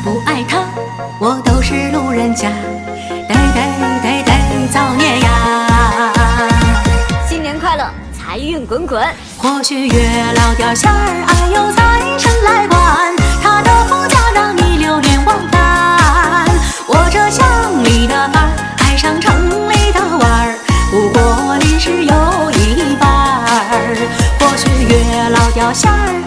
不爱他，我都是路人甲。造孽呀！ 新年快乐，财运滚滚。 或许月老掉线儿，哎呦财神来管，他的福家让你流连忘返。我这乡里的伴儿爱上城里的玩儿，不过临时有一半儿。或许月老掉线儿。